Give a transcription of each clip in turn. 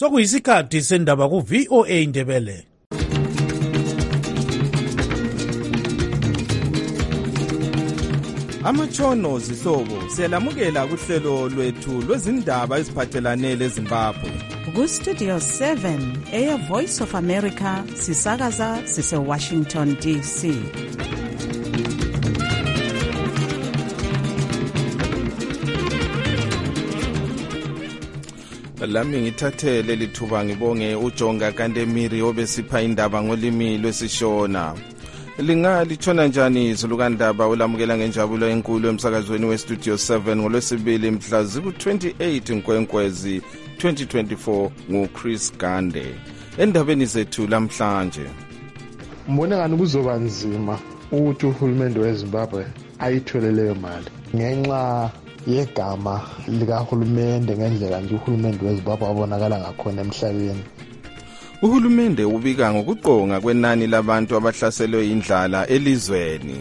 Sokuyisikhathi sendaba ku VOA Indebele. Amatshono zihlobo siyalamukela kuhlelo lwethu lwezindaba eziphathelane leZimbabwe. Ku Studio 7 Air Voice of America sisakaza sise Washington DC. Lami ngithathe leli thuba ngibonge uJonga Kandemiri obesipha indaba ngolimi lwesishona. Litshona njani izulukandaba ulamukela ngenjabulo enkulu emsakazweni weStudio 7 ngolwesibili mhla ziku-28 Nkwenkwezi 2024 nguChris Gande. Endabeni zethu lamhlanje, mbona ngani kuzoba nzima ukuthi uhulumende weZimbabwe ayithole leyo mali ngenxa yegama likahulumende ngendlela nje uhulumende weZimbabwe abonakala ngakhona emhlabeni. Uhulumende ubika ngokuqonga kwenani labantu abahlaselwe indlala elizweni.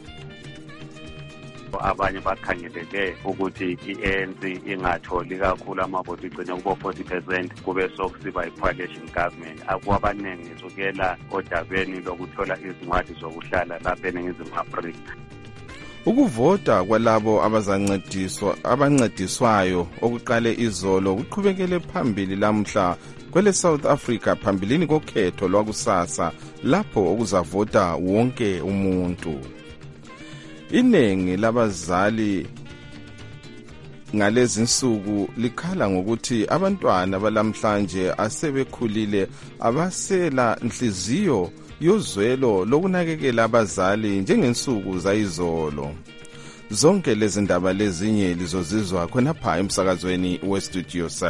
Abanye bakhangeleke ukuthi i-ANC ingatholi kakhulu amavoti igcine kubo 40%, kube sokusiba i-coalition government. Akwabaningi sukela odabeni lokuthola izincwadi zokuhlala lapha eNingizimu Afrika. Ukuvota kwalabo abancediswayo okuqale izolo kuqhubekele phambili lamhla kwele South Africa phambilini kokhetho lwakusasa lapho okuzavota wonke umuntu. Iningi labazali ngalezi nsuku likhala ngokuthi abantwana balamhlanje asebekhulile abasela inhliziyo yozwelo lokunakekela abazali njengensuku zayizolo. Zonke lezi ndaba lezinye lizozizwa khonapha emsakazweni weStudio 7.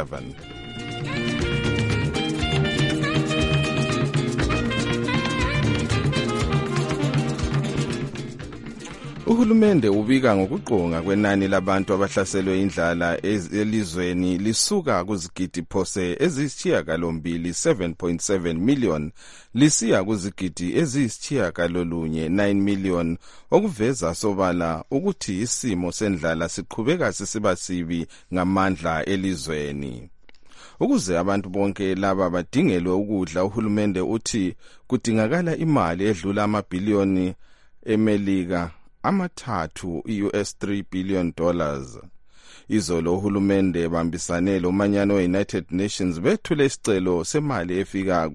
Uhulumende ubika ngokuqonga kwenani labantu abahlaselwe indlala elizweni lisuka kuzigidi phose eziyisishiyagalombili 7.7 million lisiya kuzigidi eziyisishiyagalolunye 9 million, okuveza sobala ukuthi isimo sendlala siqhubeka sisiba sibi ngamandla elizweni. Ukuze abantu bonke laba badingelwe ukudla, uhulumende uthi kudingakala imali edlula amabhiliyoni eMelika amathathu US$3 billion. Izolo uhulumende bambisane lomanyano we-United Nations bethule isicelo semali efika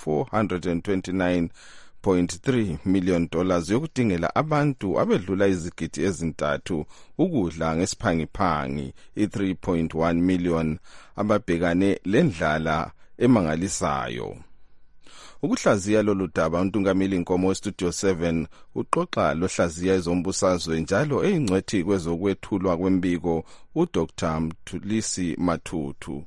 ku$429.3 million yokudingela abantu abedlula izigidi ezintathu ukudla ngesiphangiphangi, i-3.1 million ababhekane lendlala emangalisayo. Ukuhlaziya lolu daba uNtungameli Nkomo weStudio 7 uxoxa lohlaziya ezombusazwe njalo eyingcwethi kwezokwethulwa kwembiko uDr. Mthulisi Mathuthu.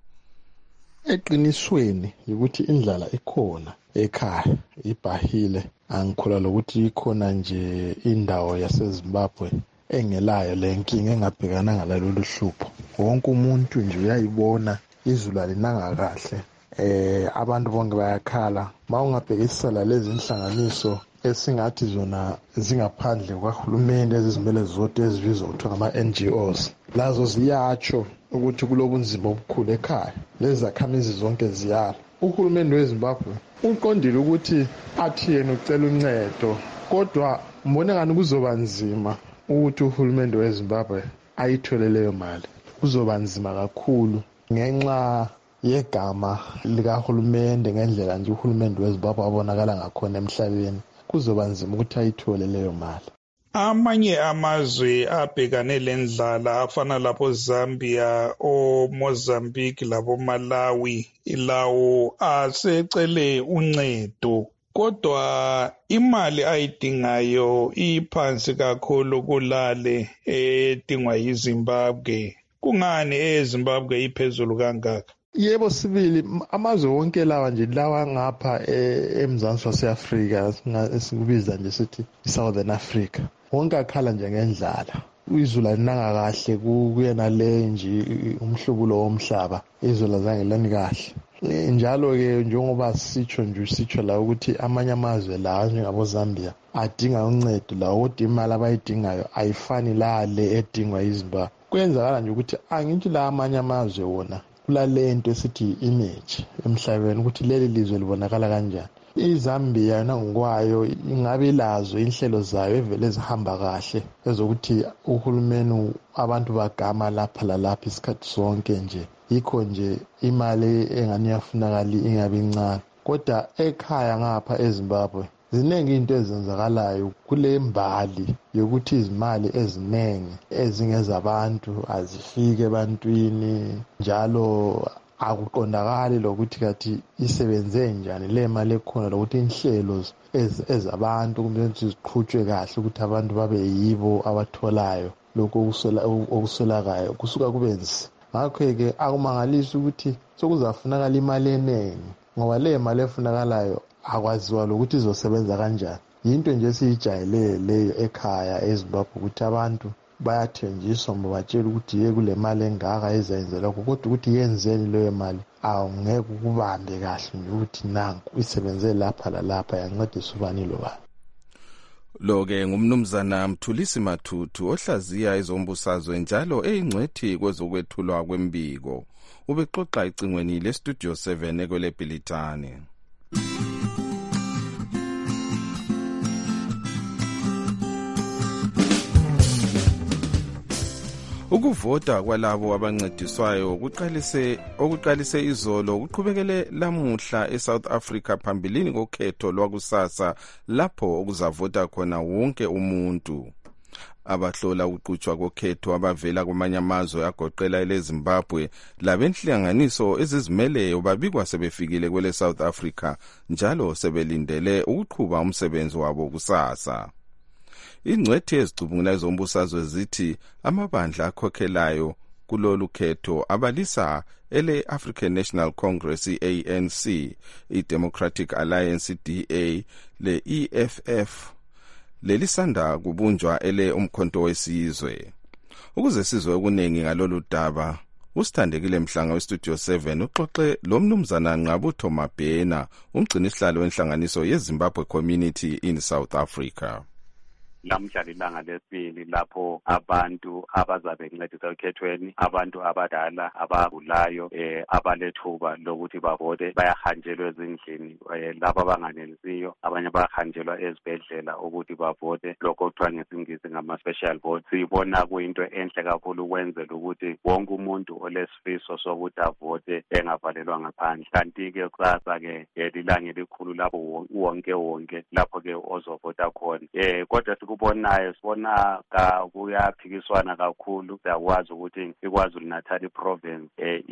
Eqinisweni ukuthi indlala ikhona ekhaya, ibhahile. Angikholwa lokuthi ikhona nje indawo yaseZimbabwe engelayo lenkinga engabhekana ngalolu hlupho. Wonke umuntu nje uyayibona izulu alinanga kahle. Abantu bonke bayakhala. Mawungabhekisela lezi inhlanganiso esingathi zona zingaphandle kwahulumende ezizimele zodwa ezibizwa kuthiwa ngama-NGOs, lazo ziyatsho ukuthi kulobunzima obukhulu ekhaya. Lezi zakhamizi zonke ziyala. Uhulumende weZimbabwe uqondile ukuthi athi yena ucela uncedo, kodwa mbona ngani kuzoba nzima ukuthi uhulumende weZimbabwe ayithole leyo mali. Kuzoba nzima kakhulu ngenxa yegama likahulumende ngendlela nje uhulumende weZimbabwe abonakala ngakhona emhlabeni. Kuzoba nzima ukuthi ayithole leyo mali. Amanye amazwe abhekane lendlala afana lapho Zambia, Mozambique labo Malawi, ilawo asecele uncedo, kodwa imali ayidingayo iphansi kakhulu kulale edingwa yiZimbabwe. Kungani eZimbabwe iphezulu kangaka? Yebo sibili, amazwe wonke lawa nje lawa ngapha eMzansi waseAfrika esikubiza nje sithi iSouthern Africa, wonke akhala nje ngendlala. Izulu alinanga kahle kuyena le nje umhlubulo womhlaba, izulu azange lani kahle. Njalo ke njengoba sitsho la ukuthi amanye amazwe la njengabo Zambia adinga uncedo la, kodwa imali abayidingayo ayifani lale edingwa yiZimbabwe. Kwenzakala nje ukuthi angithi la amanye amazwe wona kulalento esithi image emhlabeni ukuthi leli lizwe libonakala kanjani. iZambia yona ngokwayo ingabe lazo inhlelo zayo evele zihamba kahle ezokuthi uhulumeni abantu bagama lapha lalapha isikhathi sonke nje, yikho nje imali engani yafunakala ingabe incane. Kodwa ekhaya ngapha eZimbabwe ziningi into ezenzakalayo kule mbali yokuthi izimali eziningi ezingezabantu azifike ebantwini, njalo akuqondakali lokuthi kathi isebenze njani le mali ekhona, lokuthi inhlelo ezabantu kumele ziqhutshwe kahle ukuthi abantu babe yibo abatholayo lokho okusolakayo kusuka kube nzima. Ngakho-ke akumangalisi ukuthi sokuzafunakala imali eningi, ngoba le mali efunakalayo akwaziwa lokuthi izosebenza kanjani. Yinto nje esiyijayele leyo ekhaya eZimbabwe ukuthi abantu bayathenjiswa batshela ukuthi ye kule mali engaka ezayenzela kodwa ukuthi yenzeni leyo mali awungeke ukubambe kahle nje ukuthi nanku isebenze lapha lalapha yancedisa ubani lobani. Lo-ke ngumnumzana Mthulisi Mathuthu ohlaziya ezombusazwe njalo eyingcwethi kwezokwethulwa kwembiko. Ubexoxa icingweni leStudio 7 ekweleBhilitane. Ukuvota kwalabo abancediswayo okuqalise izolo kuqhubekele lamuhla eSouth Africa phambilini kokhetho lwakusasa lapho okuzavota khona wonke umuntu. Abahlola ukuqhutshwa kokhetho abavela kwamanye amazwe agoqela eleZimbabwe labenhlanganiso ezizimeleyo babikwa sebefikile kwele South Africa njalo sebelindele ukuqhuba umsebenzi wabo kusasa. Ingcwethi ezicubungula zombusazwe zithi amabandla akhokhelayo kulolu khetho abalisa ele African National Congress ANC, iDemocratic Alliance DA, le EFF lelisanda kubunjwa ele umkhonto wesizwe. Ukuze sizwe okuningi ngalolu daba, usithandekile Mhlanga weStudio 7 uxoxe lo mnumzana Nqabutho Mabhena, umgcinisihlalo wenhlanganiso yeZimbabwe Community in South Africa. Lamhla ilanga lesibili lapho abantu abazabe bencedisa ekhethweni, abantu abadala abagulayo abalethuba lokuthi bavote bayahanjelwa ezindlini, laba abanganelisiyo abanye bayahanjelwa ezibhedlela ukuthi bavote, lokho kuthiwa ngesingisi ngama-special vote. Sibona kuyinto enhle kakhulu ukwenzela ukuthi wonke umuntu olesifiso sokuthi avote engavalelwa ngaphandle. Kanti-ke kusasa-ke lilanga elikhulu lapho wonke lapho-ke ozovota khona. Kodwa kubonayo sibona kuyaphikiswana kakhulu. Siyakwazi ukuthi iKwaZulu Natal province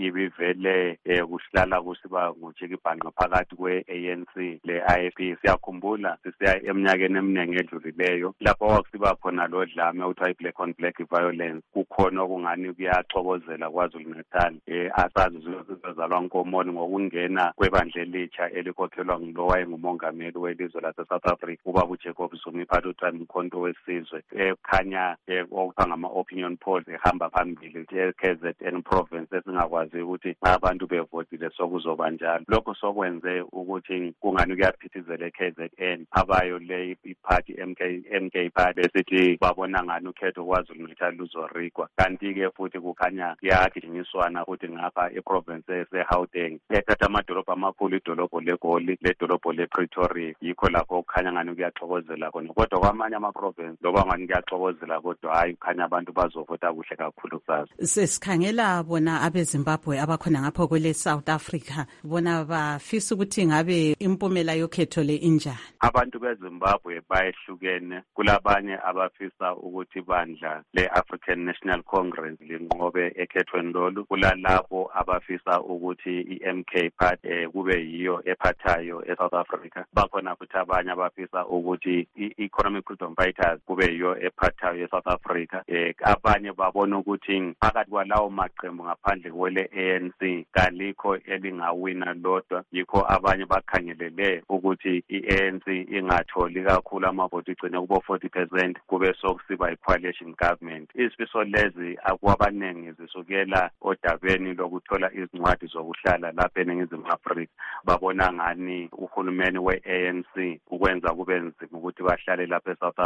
ibivele kuhlala kusiba ngujikibhanqa phakathi kwe-ANC le-IFP. Siyakhumbula sisiya eminyakeni eminingi edlulileyo lapho kwakusiba khona lo dlame okuthiwa i-black on black violence. Kukhona okungani kuyaxokozela KwaZulu Natal. Asazi zizozalwa nkomoni ngokungena kwebandla elitsha elikhokhelwa ngulo wayengumongameli welizwe lase-South Africa ubaba uJacob Zuma iphatha umkhonto wesizwe. Khanya okuthiwa ngama-opinion polls ehamba phambili KZN province esingakwazi ukuthi abantu bevotile sokuzoba njalo. Lokho sokwenze ukuthi kungani kuyaphithizela KZN abayo le iparty MK party besithi babona ngani ukhetho KwaZulu Natal luzorigwa. Kanti-ke futhi kukhanya kuyagijinyiswana futhi ngapha eprovince eseGauteng ethatha amadolobho amakhulu, idolobho leGoli ledolobho lePretoria, yikho lapho kukhanya ngani kuyaxokozela khona. Kodwa kwamanye ama-province loba ngani kuyaxokozela kodwa hayi kukhanya abantu bazovota kuhle kakhulu kusasa. Sesikhangela bona abeZimbabwe abakhona ngapho kwele South Africa, bona bafisa ukuthi ngabe impumela yokhetho le injani. Abantu beZimbabwe bayehlukene. Kulabanye abafisa ukuthi bandla le-African National Congress linqobe ekhethweni lolu. Kulalabo abafisa ukuthi i-MK party kube yiyo ephathayo eSouth Africa. Bakhona futhi abanye abafisa ukuthi i-Economic Freedom Fighters kube yiyo ephathayo eSouth Africa. Abanye babona ukuthi phakathi kwalawo maqembu ngaphandle kwele ANC kalikho elingawina lodwa, yikho abanye bakhangelele ukuthi i-ANC ingatholi kakhulu amavoti, igcine kubo 40%, kube sokusiba i-coalition government. Izifiso lezi akwabaningi zisukela odabeni lokuthola izincwadi zokuhlala lapha eNingizimu Afrika. Babona ngani uhulumeni we-ANC ukwenza kube nzima ukuthi bahlale lapha eSouth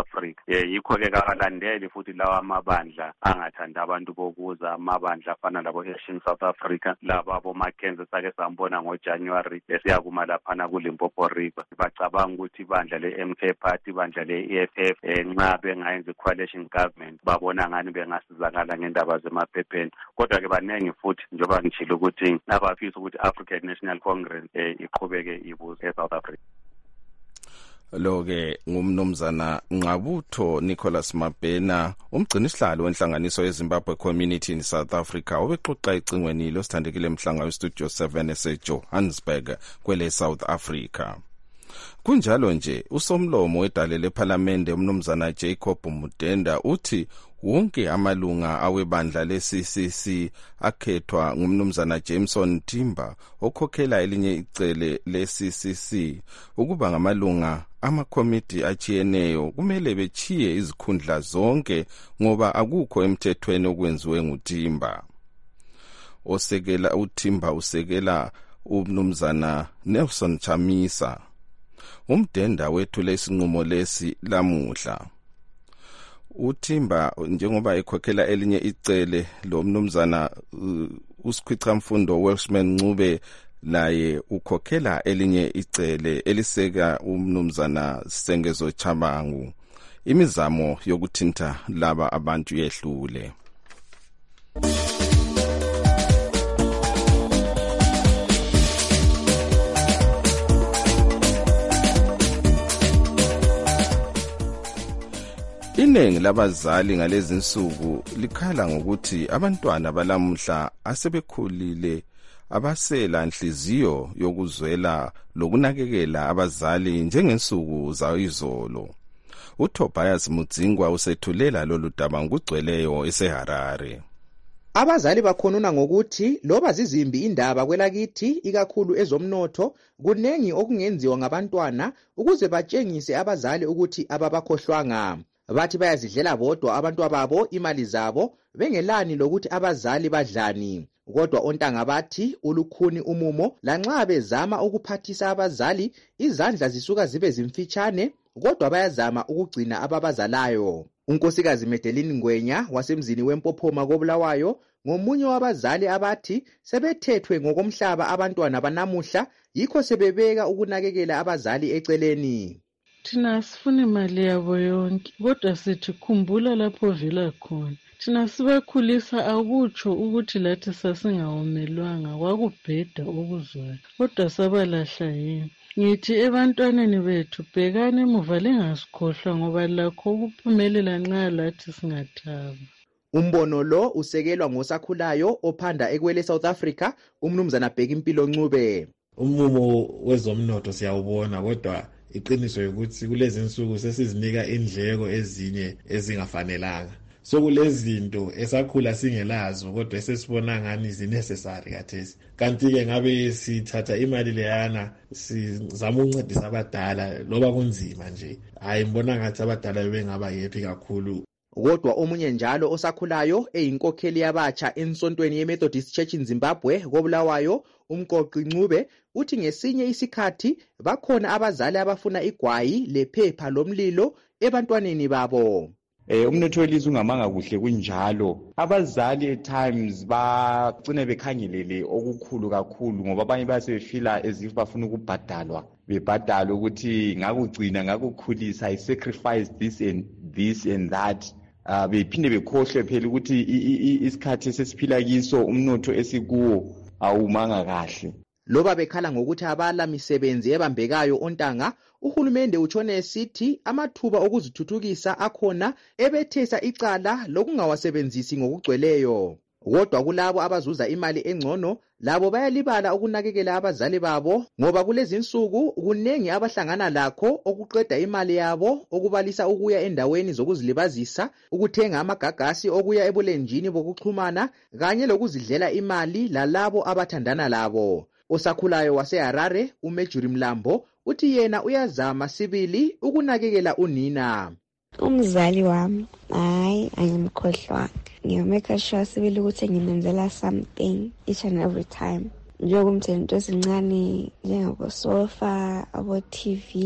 Africa. Yikho-ke kawalandeli futhi lawa amabandla angathanda abantu bokuza, amabandla afana labo Action South Africa, laba boMackenzie sake sambona ngoJanuary esiya kuma laphana kuLimpopo River. Bacabanga ukuthi ibandla le-MK Party, ibandla le-EFF nxa bengayenza i-coalition government babona ngani bengasizakala ngendaba zemaphepheni. Kodwa-ke baningi futhi njengoba ngitshilo ukuthi abafisa ukuthi African National Congress iqhubeke ibuze eSouth Africa. Lo-ke ngumnumzana Nqabutho Nicholas Mabhena, umgcinisihlalo wenhlanganiso yeZimbabwe Community in South Africa, obexoxa ecingweni losithandekile mhlanga weStudio 7 eseJohannesburg kwele South Africa. Kunjalo nje usomlomo wedale lephalamende umnumzana Jacob Mudenda uthi wonke amalunga awebandla le-CCC akhethwa ngumnumzana Jameson Timber okhokhela elinye icele le-CCC ukuba ngamalunga amakomiti atshiyeneyo kumele bechiye izikhundla zonke ngoba akukho emthethweni okwenziwe nguTimber. Osekela uTimber usekela umnumzana Nelson Chamisa. Umdenda wethule isinqumo lesi lamuhla. uTimber njengoba ekhokhela elinye icele lo mnumzana uSikhwicamfundo Welshman Ncube laye ukhokhela elinye icele eliseka umnumzana Sengezo Chabangu. Imizamo yokuthinta laba abantu yehlule. Iningi labazali ngalezi insuku likhala ngokuthi abantwana balamuhla asebekhulile abasela inhliziyo yokuzwela lokunakekela abazali njengensuku zayizolo. uTobias Mudzingwa usethulela lolu daba ngokugcweleyo eseHarare. Abazali bakhonuna ngokuthi loba zizimbi indaba kwelakithi ikakhulu ezomnotho kunengi okungenziwa ngabantwana ukuze batshengise abazali ukuthi ababakhohlwanga. Bathi bayazidlela bodwa abantwababo imali zabo bengelani lokuthi abazali badlani. Kodwa ontanga bathi ulukhuni umumo lanxa bezama ukuphathisa abazali izandla zisuka zibe zimfitshane kodwa bayazama ukugcina ababazalayo. Unkosikazi Medeline Ngwenya wasemzini weMpophoma koBulawayo ngomunye wabazali abathi sebethethwe ngokomhlaba abantwana banamuhla yikho sebebeka ukunakekela abazali eceleni. Thina sifuna imali yabo yonke kodwa sithi khumbula lapho vela khona. Thina sibakhulisa akutsho ukuthi lathi sasingawomelwanga kwakubheda okuzwayo kodwa sabalahla yini. Ngithi ebantwaneni bethu bhekani emuva lingasikhohlwa ngoba lakho ukuphumelela nxa lathi singathaba. Umbono lo usekelwa ngosakhulayo ophanda ekwele South Africa umnumzana Bhekimpilo Ncube. Umumo wezomnotho siyawubona kodwa iqiniso ukuthi kulezi insuku sesizinika indleko ezinye ezingafanelanga. So kulezinto esakhula singelazo kodwa esesibona ngani zinecessary kathesi. Kanti ke ngabe sithatha imali leyana sizama ukuncedisa abadala loba kunzima nje. Hayi ngibona ngathi abadala bengaba happy kakhulu. Kodwa omunye njalo osakhulayo eyinkokheli yabatsha ensontweni yeMethodist Church in Zimbabwe koBulawayo umqoqi Ncube uthi ngesinye isikhathi bakhona abazali abafuna igwayi lephepha lomlilo ebantwaneni babo. Umnotho welizwe ungamanga kuhle kunjalo. Abazali at times bagcina bekhangelele okukhulu kakhulu ngoba abanye basebefila as if bafuna ukubhadalwa. Bebhadala ukuthi ngakugcina ngakukhulisa I sacrifice this and that. Bephinde bekhohlwe phela ukuthi isikhathi sesiphila kiso umnotho esikuwo awumanga kahle. Loba bekhala ngokuthi abala misebenzi ebambekayo ontanga, uhulumende utshone esithi amathuba okuzithuthukisa akhona ebethesa icala lokungawasebenzisi ngokugcweleyo. Kodwa kulabo abazuza imali engcono labo bayalibala ukunakekela abazali babo ngoba kulezi insuku kunengi abahlangana lakho okuqeda imali yabo okubalisa ukuya endaweni zokuzilibazisa, ukuthenga amagagasi okuya ebulenjini bokuxhumana kanye lokuzidlela imali lalabo abathandana labo. Osakhulayo waseHarare uMejuri Mlambo uthi yena uyazama sibili ukunakekela unina. Umzali wami hayi angimkhohlwanga. Ngiyamake sure sibili ukuthi ngimenzela something each and every time. Njengoba umthento esincane njengabo sofa, abo TV,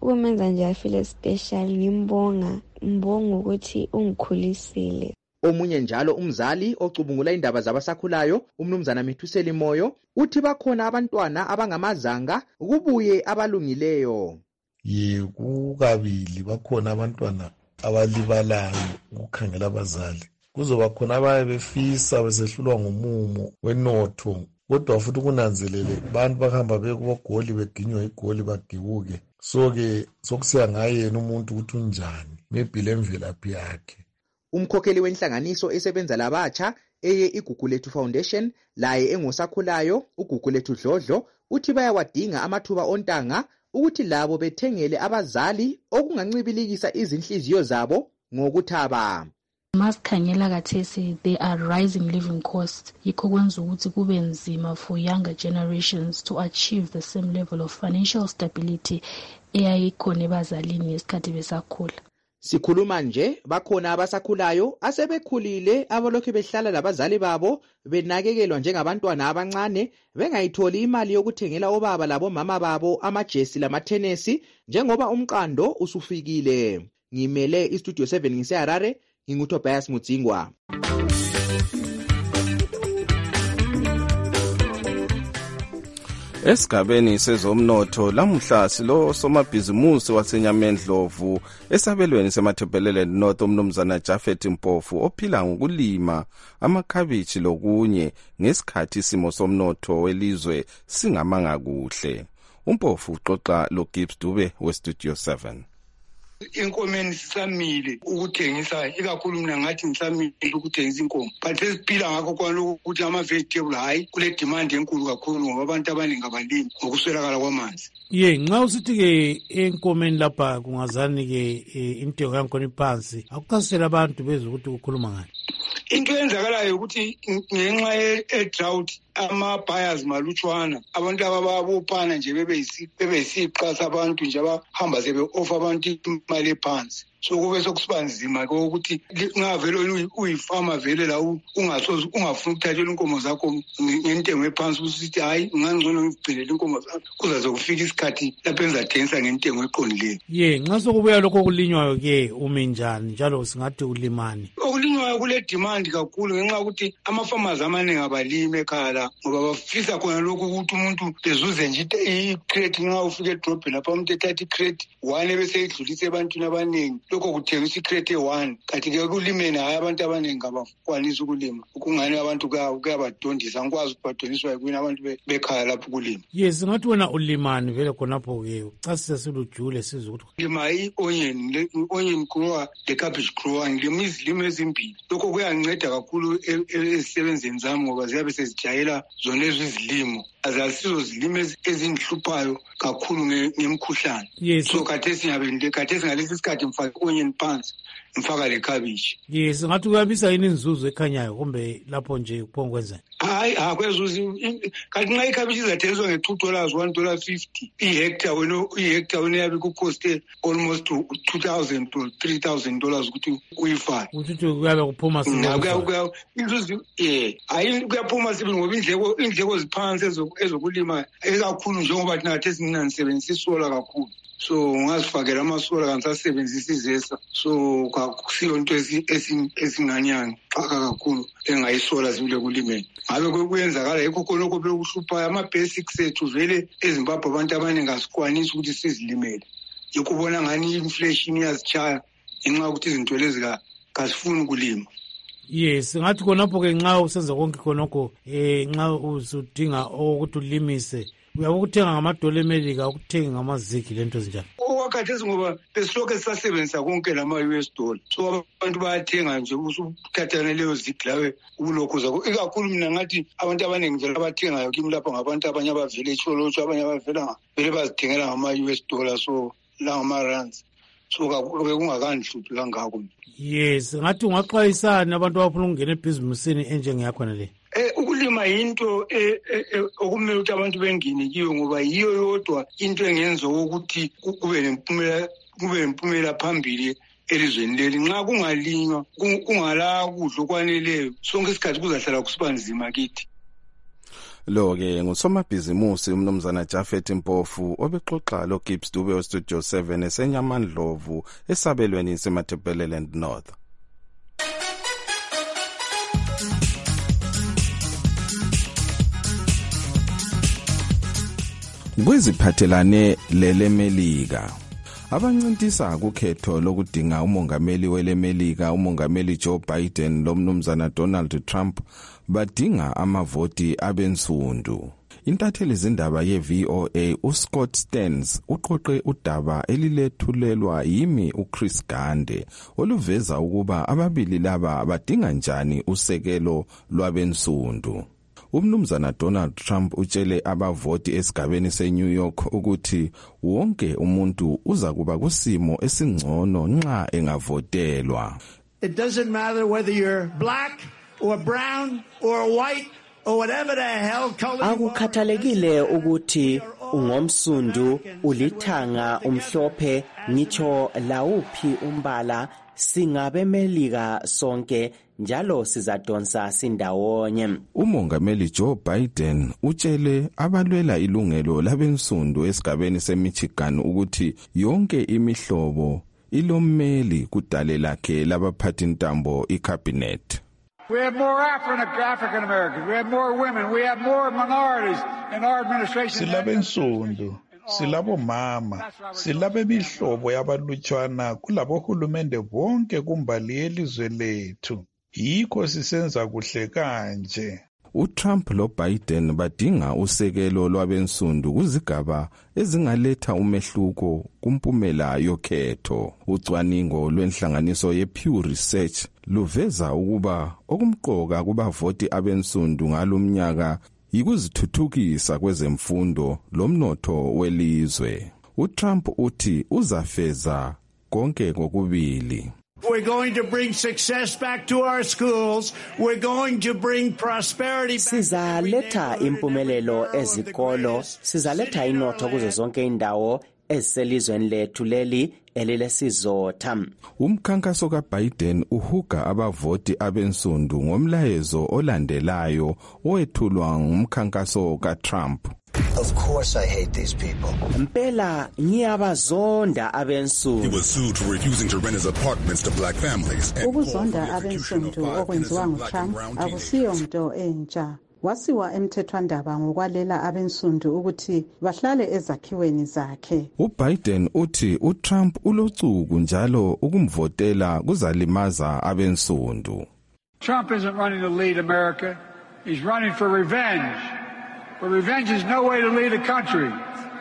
ukumenza nje afile special. Ngibonga ukuthi ungikhulisile. Omunye njalo umzali ocubungula indaba zabasakhulayo, umnumzana Mithuseli Moyo, uthi bakhona abantwana abangamazanga kubuye abalungileyo. Kukabili bakhona abantwana abalibalayo ukukhangela abazali. Kuzoba khona abaye befisa besehlulwa ngumumo wenotho, kodwa futhi kunanzelele abantu bahamba bekubogoli beginywa igoli bagibuke. So-ke sokusiya ngayena umuntu ukuthi unjani, maybe lemvelaphi yakhe. Umkhokheli wenhlanganiso esebenza labatsha eye iGugulethu Foundation laye engosakhulayo uGugulethu Dlodlo uthi bayawadinga amathuba ontanga ukuthi labo bethengele abazali okungancibilikisa izinhliziyo zabo ngokuthaba. Masikhangela kathesi there are rising living costs. Yikho kwenza ukuthi kube nzima for younger generations to achieve the same level of financial stability eyayikhona ebazalini ngesikhathi besakhula. Sikhuluma nje bakhona abasakhulayo asebekhulile abalokhu behlala labazali babo benakekelwa njengabantwana abancane bengayitholi imali yokuthengela obaba labo mama babo amajesi lamathenesi njengoba umqando usufikile. Ngimele istudio 7 ngiseHarare, nginguTobias Mutsingwa. Esigabeni sezomnotho lamuhla silo somabhizimusi waseNyamendlovu esabelweni semathebeleleni North umnumzana Jafet Mpofu ophila ngokulima amakhabichi lokunye ngesikhathi isimo somnotho welizwe singamanga kuhle. Umpofu uxoxa loGibbs Dube weStudio 7. Inkomeni sisamile ukuthengisa, ikakhulu mina ngathi ngisamile ukuthengisa inkomo, but siphila ngakho kwaloko ukuthi ama vegetable hayi kule demand enkulu kakhulu ngoba abantu abaningi abalimi ngokuswelakala kwamanzi. Nxa usithi ke enkomeni lapha kungazani ke intengo yakhona iphansi, akuchasisela abantu bezwe ukuthi ukukhuluma ngani. Into eyenzakalayo ukuthi ngenxa ye-drought ama-buyers malutshwana, abantu ababophana nje bebeyisiqasa abantu nje abahamba sebe-offer abantu imali ephansi. So kube sokusiba nzima-ke ukuthi ungavele uyifama vele la ungafuni ukuthathela inkomo zakho ngentengo ephansi usithi hayi ngangcono ngigcinele inkomo zakho kuzaze kufika isikhathi lapho engizathengisa ngentengo eqondileyo. Nxa sokubuya lokho okulinywayo-ke ume njani njalo singathi ulimani? Okulinywayo kule demand kakhulu ngenxa yokuthi ama-farmers amaningi abalimi ekhaya la ngoba bafisa khona lokhu ukuthi umuntu bezuze nje i-crate. Nxa ufika edrobheni lapha umuntu ethatha i-crate 1 ebese idlulisa ebantwini abaningi, lokho kuthengisa i-crate 1. Kanti-ke kulimeni hayi abantu abaningi abakwanisa ukulima, ukungani abantu kuyabadondisa, ngikwazi ukubadondiswa yikuyini abantu bekhaya lapho ukulima. Singathi wena ulimani vele khonapho-ke ucasise silujule sizwe ukuthi lima i-onion grower le-cabbage grower. Ngilima izilimo ezimbili. Lokho kuyanceda kakhulu ezisebenzeni zami ngoba ziyabe sezijayela zona izilimo, azasizo zilimo ezingihluphayo kakhulu ngemkhuhlane. So khathesi ngalesi sikhathi ngifake onion phansi, ngifaka le cabbage. Singathi kuyabisa yini inzuzo ekhanyayo kumbe lapho nje kuphonga kwenzani? Hayi akwezuzi. Kanti nxa ikhabishi izathengiswa nge$2, $1.50 i-hectare wena yabe kukoste almost $2,000 to $3,000 ukuthi uyifake. Ukuthi kuyabe kuphuma sibili. Inzuzo hayi kuyaphuma sibili ngoba indleko ziphansi ezokulima ekakhulu njengoba thina khathesi nginganisebenzisa isola kakhulu. So ngazifakela amasola kangisasebenzisa izesa. So akusiyo into esinganyanga xaka kakhulu engayisola zibile kulimeni. Ngabe kuyenzakala yikho khonokho bekuhluphayo ama-basics ethu vele eZimbabwe abantu abaningi asikwanisi ukuthi sizilimele. Yikho ubona ngani i-inflation iyazitshaya ngenxa yokuthi izinto lezi kasifuni ukulima. Ngathi khonapho-ke nxa usenza konke khonokho nxa usudinga ukuthi ulimise uyabe ukuthenga ngamadola eMelika ukuthenga ngamazigi lento ezinjani. Okakhathesi ngoba besilokhu sisasebenzisa konke lama-US dollar, so abantu bayathenga nje usuthathana leyo zigi lawe ukulokhuza. Ikakhulu mina ngathi abantu abaningi vele abathengayo kimi lapha ngabantu abanye abavele eCholotsho, abanye abavela vele bazithengela ngama-US dollar, so la ngama-rands. So bekungakandihluphi kangako. Ngathi ungaxwayisani abantu abafuna ukungena ebhizimusini enjengeyakhona le? Ukulima yinto okumele ukuthi abantu bengene kiyo ngoba yiyo yodwa into engenziwa ukuthi kube nempumela phambili elizweni leli. Nxa kungalinywa kungala kudla okwaneleyo sonke isikhathi kuzahlala kusiba nzima kithi. Lo-ke ngusomabhizimusi umnumzana Jafet Mpofu obexoxa lo Gibbs Dube oStudio 7 eseNyamandlovu esabelweni seMatabeleland North. Kweziphathelane lelemelika abancintisa kukhetho lokudinga umongameli welemelika umongameli Joe Biden lomnumzana Donald Trump badinga amavoti abensundu. Intatheli zindaba ye-VOA uScott Stearns uqoqe udaba elilethulelwa yimi uChris Gande oluveza ukuba ababili laba badinga njani usekelo lwabensundu. Umnumzana Donald Trump utshele abavoti esigabeni seNew York ukuthi wonke umuntu uza kuba kusimo esingcono nxa engavotelwa. It doesn't matter whether you're black or brown or white or whatever the hell color. Akukhathalekile ukuthi ungomsundu, ulithanga, umhlophe, ngitsho lawuphi umbala, singabemelika sonke njalo sizadonsa sindawonye. Umongameli Joe Biden utshele abalwela ilungelo labensundu esigabeni seMichigan ukuthi yonke imihlobo ilommeli kudale lakhe labaphathintambo icabinet. We have more African Americans, we have more women, we have more minorities in our administration. Silabensundu, silabomama, silabemihlobo yabalutshwana kulabohulumende bonke kumbali yelizwe lethu. Yikho sisenza kuhle kanje. uTrump loBiden badinga usekelo lwabensundu kuzigaba ezingaletha umehluko kumpumela yokhetho. Ucwaningo lwenhlanganiso yePew Research luveza ukuba okumqoka kubavoti abensundu ngalomnyaka yikuzithuthukisa kwezemfundo lomnotho welizwe. uTrump uthi uzafeza konke kokubili. We're going to bring success back to our schools. We're going to bring prosperity back. Sizaletha impumelelo ezikolo, sizaletha inotho kuzo zonke indawo eziselizweni lethu leli elilesizotha. Umkhankaso kaBiden uhuga abavoti abensundu ngomlayezo olandelayo owethulwa ngumkhankaso kaTrump. Of course I hate these people. Mpela ngiyabazonda abensundu. He was sued for refusing to rent his apartments to black families. Ukuzonda abensundu okwenziwa nguTrump akusiyo nto entsha. Wasiwa emthethwandaba ngokwalela abensundu ukuthi bahlale ezakhiweni zakhe. uBiden uthi uTrump ulocuku njalo ukumvotela kuzalimaza abensundu. Trump isn't running to lead America. He's running for revenge. But revenge is no way to lead a country.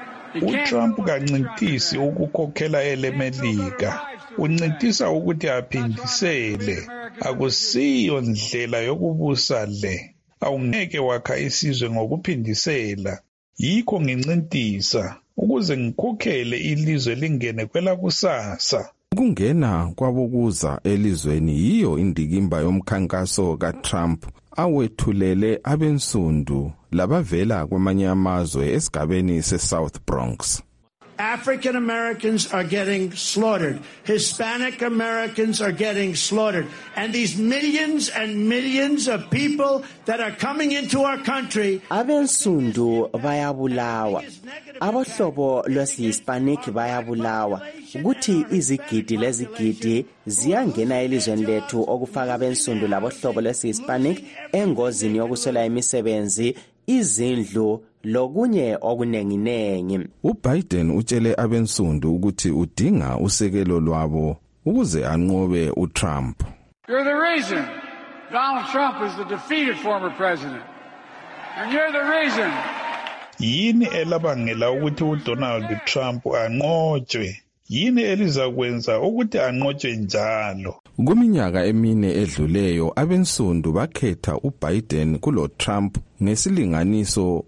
uTrump kancintisi ukukhokhela elemelika. Uncintisa ukuthi aphindisele. Akusiyo ndlela yokubusa le. Awungeke wakha isizwe ngokuphindisela. Yikho ngincintisa ukuze ngikhokhele ilizwe lingene kwela kusasa. Ukungena kwabokuza elizweni yiyo indikimba yomkhankaso kaTrump awethulele abensundu labavela kwamanye amazwe esigabeni seSouth Bronx. African Americans are getting slaughtered. Hispanic Americans are getting slaughtered. And these millions and millions of people that are coming into our country. Abensundu bayabulawa. Abohlobo lwesi-Hispanic bayabulawa. Ukuthi izigidi lezigidi ziyangena elizweni lethu okufaka abensundu labohlobo lwesi-Hispanic engozini yokuswela imisebenzi, izindlu lokunye okunenginengi. uBiden utshele abensundu ukuthi udinga usekelo lwabo ukuze anqobe uTrump. You're the reason Donald Trump is the defeated former president. And you're the reason. Yini elabangela ukuthi uDonald Trump anqotshwe? Yini elizakwenza ukuthi anqotshwe njalo? Kuminyaka emine edluleyo abensundu bakhetha uBiden kulo Trump ngesilinganiso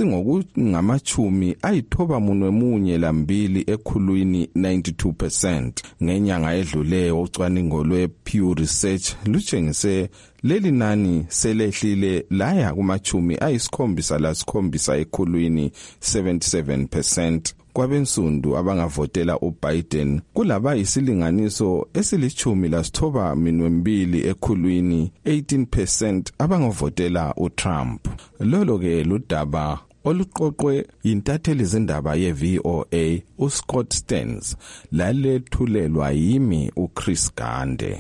esingokungamachumi ayithobamunwe lambili ekhulwini 92%. Ngenyanga edluleyo ucwaningo lwePew Research lutshengise leli nani selehlile laya kumachumi ayisikhombisa ekhulwini 77%. kwabensundu abangavotela uBiden kulaba isilinganiso esi19.2 ekhulwini 18% abangavotela uTrump. Lolo ke ludaba oluqoqwe intatheli zindaba yeVOA uScott Stearns lalethulelwa yimi uChris Gande.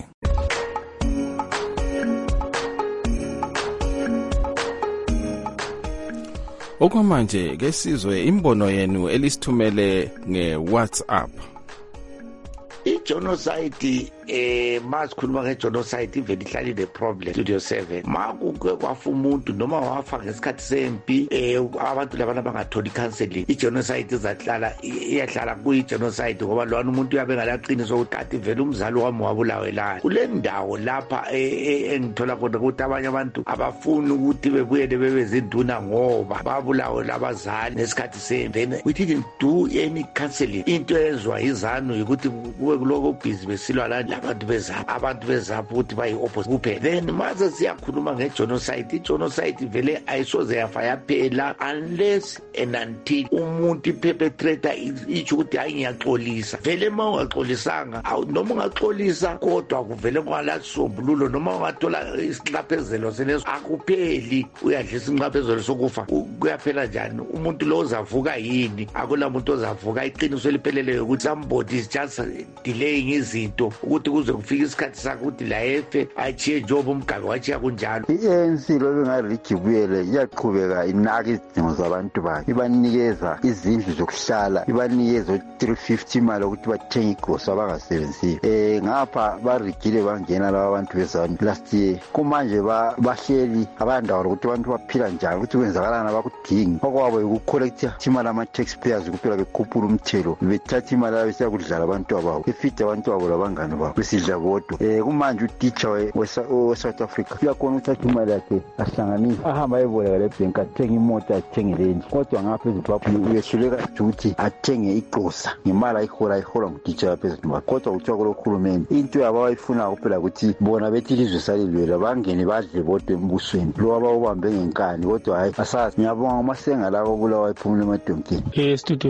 Okwamanje ke sizwe imbono yenu elisithumele ngeWhatsApp. igenocide masikhuluma ngegenocide ivele ihlala ine problem Studio 7 makuke kwafa umuntu noma wafa ngesikhathi sempi abantu labana bangatholi counseling igenocide izahlala iyahlala kuyigenocide ngoba lwana umuntu uyabe ngalaqiniso ukuthi ivele umzali wami wabulawe la kule ndawo lapha engithola khona ukuthi abanye abantu abafuni ukuthi bebuyele bebezinduna ngoba babulawe labazali ngesikhathi sempi. Then we didn't do any counseling. Into ezwa izanu ukuthi kube kuloko busy besilwa la abantu bezapha ukuthi bayi-opposite kuphela. Then maze siyakhuluma ngegenocide, igenocide vele ayisoze yafa yaphela unless and until umuntu iperpetrator itsho ukuthi hayi ngiyaxolisa. Vele uma ungaxolisanga noma ungaxolisa kodwa kuvele kwalasombululo noma ungathola isiqaphezelo seneso akupheli uyadlisa inqaphezelo sokufa kuyaphela njani umuntu lo uzavuka yini akula muntu ozavuka. Iqiniso lipheleleyo ukuthi somebody is just delaying izinto ukuthi kuze kufika isikhathi sakhe ukuthi la efe achiye njengoba umgaba wachiya kunjalo. I-ANC lobe ngarijibuyele iyaqhubeka inaka izidingo zabantu bakhe, ibanikeza izindlu zokuhlala, ibanikeza 350 imali ukuthi bathenge igrosa abangasebenzisi. Ngapha barigile bangena laba abantu bezanu last year. Kumanje bahleli abandawo ukuthi abantu baphila njani ukuthi kwenzakalana bakudingi. Okwabo ukucollecta imali ama-taxpayers kuphela bekhuphula umthelo bethatha imali yabo besiyakudlala abantu ababo befide abantu abo labangane babo besidla bodwa. Kumanje uteacher we-South Africa uyakhona ukuthatha imali yakhe ahlanganise ahamba ayeboleka lebhenki athenge imoto athenge lendlu kodwa ngapha eZimbabwe uyehluleka ukuthi athenge igrosa ngemali ayihola nguteacher yaphezulu kodwa kuthiwa kulohulumende into yabo abayifuna kuphela ukuthi bona bethi ilizwe salilwela bangene badle bodwa embusweni lo abawubambe ngenkani kodwa hayi asazi. Ngiyabonga amasenga lawo bulawa iphumule emadonkeni. Studio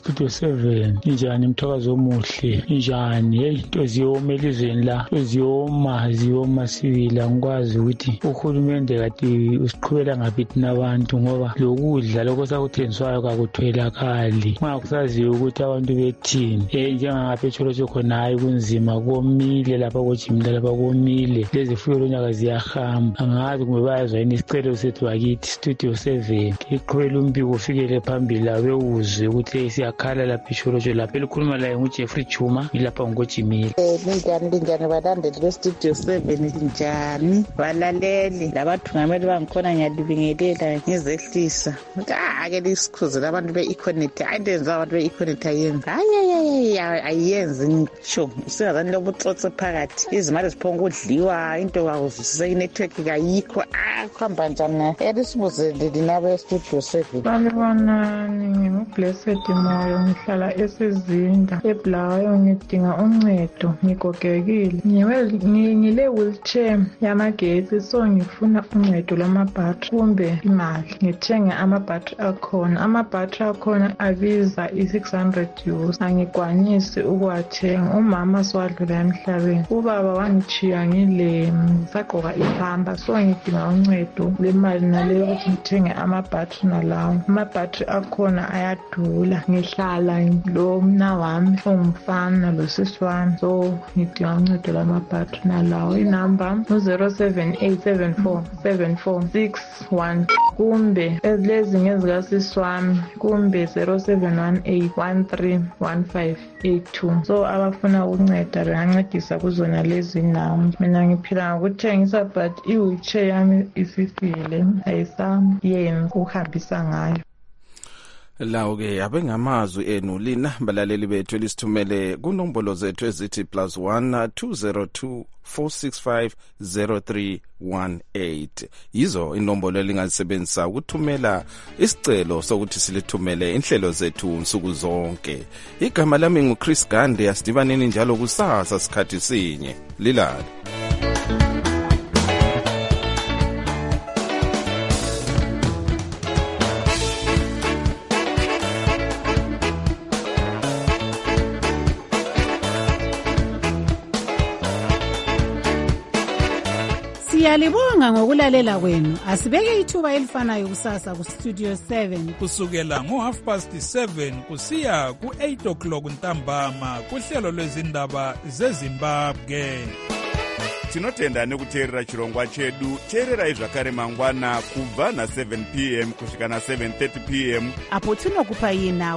7 injani mthakazo omuhle injani into ziyoma elizweni la ziyoma sibila ngikwazi ukuthi uhulumende kade usiqhubela ngabithi nabantu ngoba lokudla lokho sakuthengiswayo kakutholakali ngakusaziyo ukuthi abantu bethini njengangapha eTsholotsho khona hayi kunzima komile lapha koJimla lapha komile lezi fuyo lonyaka ziyahamba angazi kumbe bayazwa yini isicelo sethu bakithi Studio 7 iqhubela umbiko ufikele phambili bewuzwe ukuthi siyakhala lapha eTsholotsho lapha elikhuluma laye nguJeffrey Chuma ilapha ngoJimile. Linjani balandeli beStudio 7 linjani balaleli labathungameli bangikhona ngiyalibingelela ngizehlisa ake lisikhuze labantu be-econet into yenza abantu be-econet ayenza ayiyenzi ngitsho singazani lobutsotsi phakathi izimali ziphonga ukudliwa into kakuzwisise inetwork kayikho kuhamba njani elisibuze lina beStudio 7. Balibonani nginguBlessed Moyo ngihlala eSizinda eBulawayo ngidinga uncedo ngigogekile ngile wheelchair yamagetsi so ngifuna uncedo lwamabhatri kumbe imali ngithenge amabhatri akhona abiza i-600 angikwanisi ukuwathenga umama siwadlula emhlabeni ubaba wangichiya ngile sagqoka ihamba so ngidinga uncedo lemali naleyo ukuthi ngithenge amabhatri nalawo amabhatri akhona ayadula ngihlala lo mna wami ongumfana lo sisi wami so ngidinga uncedo lwamabhatri nalawo inamba 07874746 kumbe lezi ngezikasisi wami kumbe 0718131582 so abafuna ukunceda bengancedisa kuzona lezi namba. Mina ngiphila ngokuthengisa but i-wheelchair yami isifile ayisayenzi ukuhambisa ngayo. Lawo-ke abengamazwi enu lina balaleli bethu elisithumele kunombolo zethu ezithi +1 202 465 0318 yizo inombolo elingazisebenzisa ukuthumela isicelo sokuthi silithumele inhlelo zethu nsuku zonke. Igama lami nguChris Gande, asidibaneni njalo kusasa sikhathi sinye lilala. Siyalibonga ngokulalela kwenu. Asibeke ithuba elifanayo kusasa ku Studio 7 kusukela ngo7:30 kusiya ku8 o'clock ntambama kuhlelo lwezindaba zeZimbabwe. Tinotenda nekuteerera chirongwa chedu. Teererai zvakare mangwana kubva na7 p.m. kusvika na7:30 p.m. apo tinokupa ina